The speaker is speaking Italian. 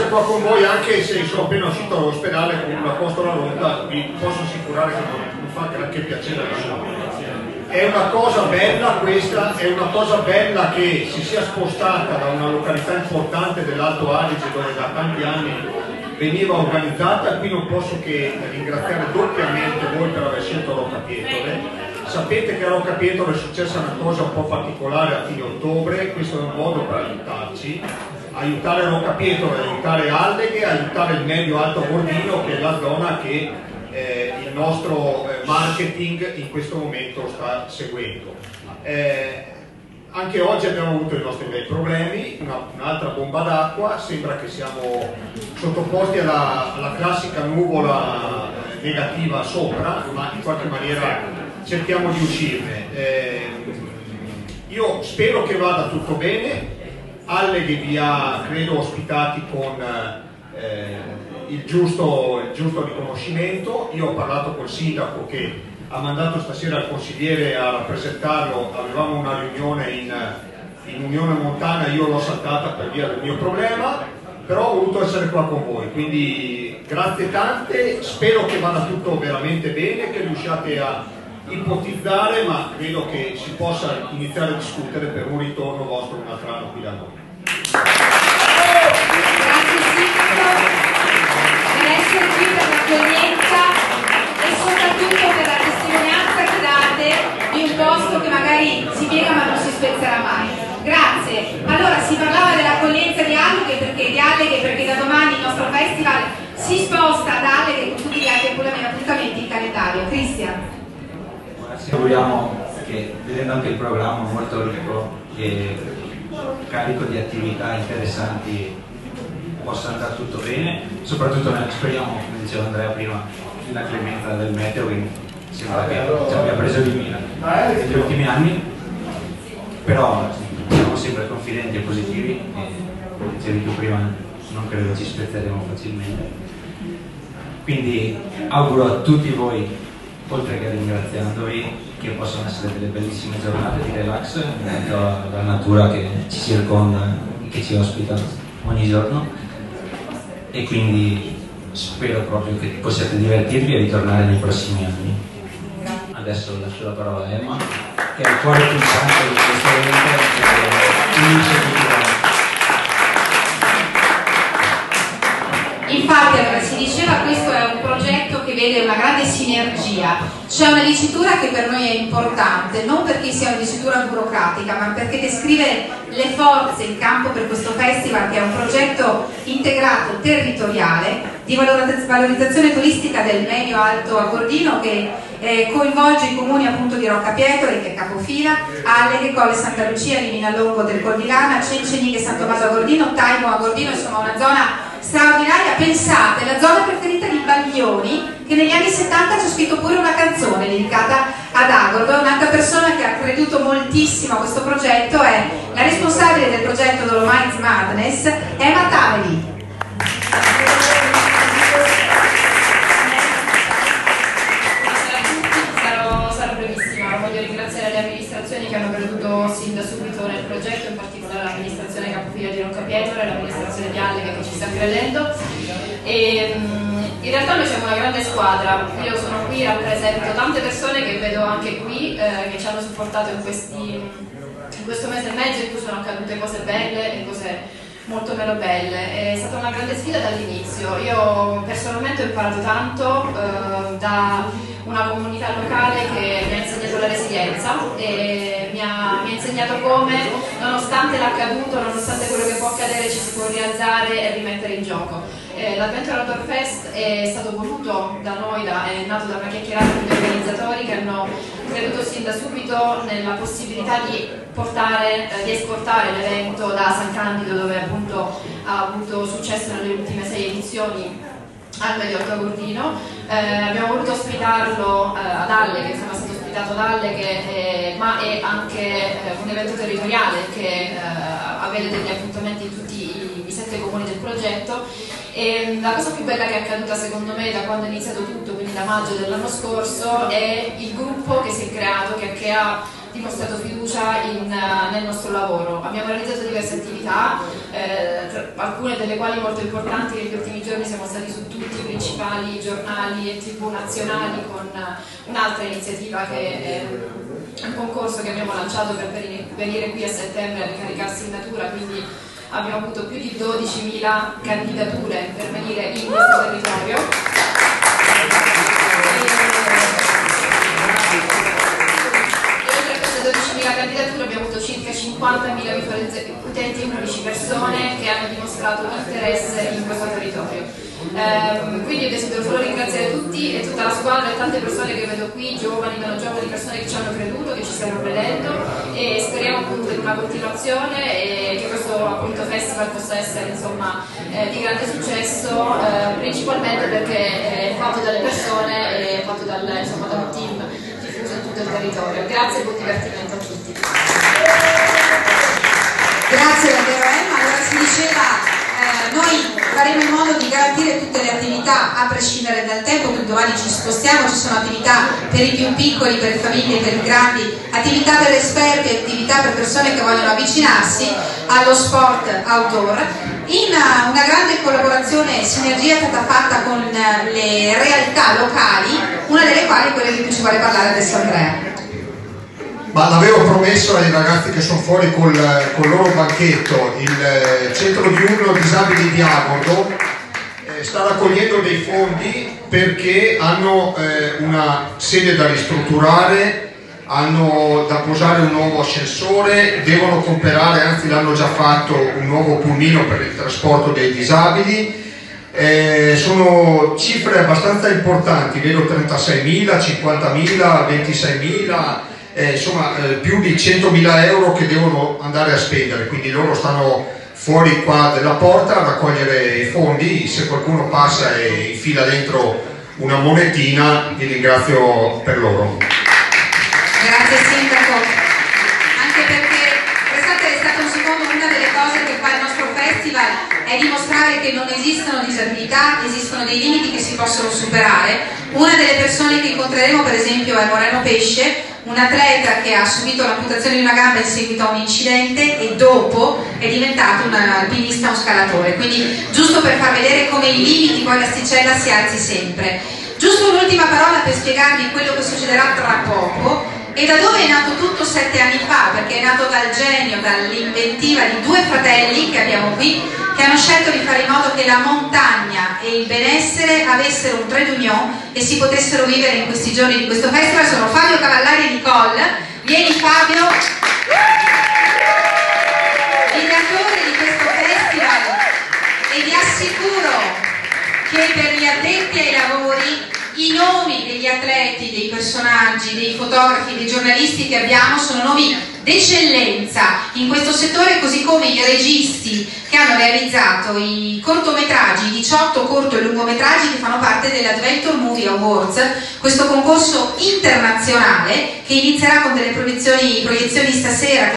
qua con voi anche se sono appena uscito dall'ospedale con una costola rotta, vi posso assicurare che non fa granché piacere a nessuno. È una cosa bella questa, è una cosa bella che si sia spostata da una località importante dell'Alto Adige dove da tanti anni veniva organizzata. Qui non posso che ringraziare doppiamente voi per aver scelto Rocca Pietore. Sapete che a Rocca Pietore è successa una cosa un po' particolare a fine ottobre, questo è un modo per aiutarci, aiutare Rocca Pietore, aiutare Alleghe, aiutare il medio Alto Gordino, che è la zona che il nostro marketing in questo momento sta seguendo. Anche oggi abbiamo avuto i nostri bei problemi, un'altra bomba d'acqua, sembra che siamo sottoposti alla classica nuvola negativa sopra, ma in qualche maniera cerchiamo di uscirne. Io spero che vada tutto bene. Alleghe vi ha, credo, ospitati con il giusto riconoscimento. Io ho parlato col sindaco che ha mandato stasera il consigliere a rappresentarlo. Avevamo una riunione in Unione Montana, io l'ho saltata per via del mio problema, però ho voluto essere qua con voi, quindi grazie tante, spero che vada tutto veramente bene, che riusciate a ipotizzare, ma credo che si possa iniziare a discutere per un ritorno vostro un altro anno qui da noi. Grazie Sindaco per essere qui, per l'accoglienza e soprattutto per la testimonianza che date di un posto che magari si piega ma non si spezzerà mai. Grazie. Allora, si parlava dell'accoglienza di Alleghe perché da domani il nostro festival si sposta ad Alleghe con tutti gli altri appuntamenti in calendario. Cristian. Auguriamo che, vedendo anche il programma molto ricco e carico di attività interessanti, possa andare tutto bene, soprattutto speriamo, come diceva Andrea prima, nella clemenza del meteo che sembra che ci abbia preso di mira negli ultimi anni, però siamo sempre confidenti e positivi e, come dicevi tu prima, non credo ci spezzeremo facilmente. Quindi auguro a tutti voi, oltre che ringraziandovi, che possano essere delle bellissime giornate di relax in mezzo alla natura che ci circonda, che ci ospita ogni giorno, e quindi spero proprio che possiate divertirvi e ritornare nei prossimi anni. Adesso lascio la parola a Emma, che è il cuore pulsante di questo evento e unisce tutti quanti. Infatti, allora, si diceva, questo è un progetto che vede una grande sinergia. C'è una dicitura che per noi è importante, non perché sia una dicitura burocratica, ma perché descrive le forze in campo per questo festival, che è un progetto integrato territoriale di valorizzazione turistica del medio alto agordino, che coinvolge i comuni appunto di Rocca Pietore, che è capofila, Alleghe, Colle Santa Lucia, Liminallongo del Colvilana, Cencenighe, San Tommaso Agordino, Taimo Agordino, insomma una zona straordinaria. Pensate, la zona preferita di Baglioni, che negli anni 70 c'è scritto pure una canzone dedicata ad Agordo. Un'altra persona che ha creduto moltissimo a questo progetto è la responsabile del progetto Dolomites Madness, Emma Taveli. Sarò brevissima. Voglio ringraziare le amministrazioni che hanno creduto sin da subito nel progetto, in particolare l'amministrazione capofila di Rocca Pietore e l'amministrazione di Alleghe che ci sta credendo. E in realtà noi siamo una grande squadra. Io sono qui, rappresento tante persone che vedo anche qui, che ci hanno supportato in questo mese e mezzo in cui sono accadute cose belle e cose molto meno belle. È stata una grande sfida dall'inizio. Io personalmente ho imparato tanto da una comunità locale che mi ha insegnato la resilienza e mi ha insegnato come, nonostante l'accaduto, nonostante quello che può accadere, ci si può rialzare e rimettere in gioco. L'Adventure Outdoor Fest è stato voluto da noi, è nato da una chiacchierata con gli organizzatori che hanno creduto sin da subito nella possibilità di esportare l'evento da San Candido, dove appunto ha avuto successo nelle ultime 6 edizioni, al medio alto agordino. Abbiamo voluto ospitarlo ad Alleghe, insomma è stato ospitato ad Alleghe, ma è anche un evento territoriale che avvede degli appuntamenti in tutti i 7 comuni del progetto, E la cosa più bella che è accaduta secondo me da quando è iniziato tutto, quindi da maggio dell'anno scorso, è il gruppo che si è creato, che ha dimostrato fiducia nel nostro lavoro. Abbiamo realizzato diverse attività, alcune delle quali molto importanti. Negli ultimi giorni siamo stati su tutti i principali giornali e TV nazionali con un'altra iniziativa che è un concorso che abbiamo lanciato per venire qui a settembre a ricaricarsi in natura, quindi abbiamo avuto più di 12.000 candidature per venire in questo territorio. E oltre a queste 12.000 candidature abbiamo avuto circa 50.000 utenti unici, persone che hanno dimostrato interesse in questo territorio. Quindi io desidero solo ringraziare tutti e tutta la squadra e tante persone che vedo qui, giovani, meno giovani, persone che ci hanno creduto, che ci stanno credendo, e speriamo appunto in una continuazione e che questo appunto festival possa essere insomma di grande successo, principalmente perché è fatto dalle persone e fatto da un team diffuso in tutto il territorio. Grazie e buon divertimento a tutti. Grazie davvero Emma. Allora si diceva, noi faremo in modo di garantire tutte le attività a prescindere dal tempo, quindi domani ci spostiamo, ci sono attività per i più piccoli, per le famiglie, per i grandi, attività per esperti, attività per persone che vogliono avvicinarsi allo sport outdoor, in una grande collaborazione e sinergia è stata fatta con le realtà locali, una delle quali è quella di cui ci vuole parlare adesso Andrea. Ma l'avevo promesso ai ragazzi che sono fuori col loro banchetto. Il centro diurno disabili di Agordo sta raccogliendo dei fondi perché hanno una sede da ristrutturare, hanno da posare un nuovo ascensore, devono comprare, anzi l'hanno già fatto, un nuovo pulmino per il trasporto dei disabili. Sono cifre abbastanza importanti, vedo 36.000, 50.000, 26.000, insomma più di 100.000 euro che devono andare a spendere, quindi loro stanno fuori qua della porta a raccogliere i fondi. Se qualcuno passa e infila dentro una monetina vi ringrazio per loro. Grazie Sindaco, anche perché è stato secondo una delle cose che fa il nostro festival è dimostrare che non esistono disabilità, esistono dei limiti che si possono superare. Una delle persone che incontreremo per esempio è Moreno Pesce, un atleta che ha subito l'amputazione di una gamba in seguito a un incidente e dopo è diventato un alpinista, un scalatore, quindi giusto per far vedere come i limiti, poi l'asticella si alzi sempre. Giusto un'ultima parola per spiegarvi quello che succederà tra poco e da dove è nato tutto 7 anni fa, perché è nato dal genio, dall'inventiva di 2 fratelli che abbiamo qui, che hanno scelto di fare in modo che la montagna e il benessere avessero un trait d'union e si potessero vivere in questi giorni di questo festival. Sono Fabio Cavallari e Nicole. Vieni Fabio, ideatore di questo festival, e vi assicuro che per gli addetti ai lavori i nomi degli atleti, dei personaggi, dei fotografi, dei giornalisti che abbiamo sono nomi d'eccellenza in questo settore, così come i registi che hanno realizzato i cortometraggi, i 18 corto e lungometraggi che fanno parte dell'Adventure Movie Awards, questo concorso internazionale che inizierà con delle proiezioni stasera.